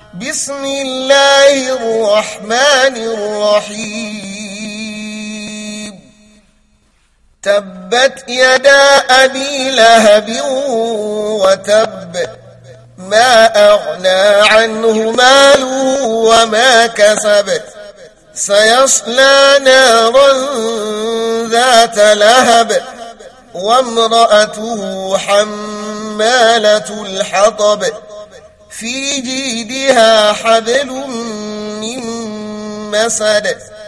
بسم الله الرحمن الرحيم تبت يدا أبي لهب وتب ما أغنى عنه ماله وما كسب سيصلى نارا ذات لهب وامرأته حمالة الحطب في جيدها حبل من مسد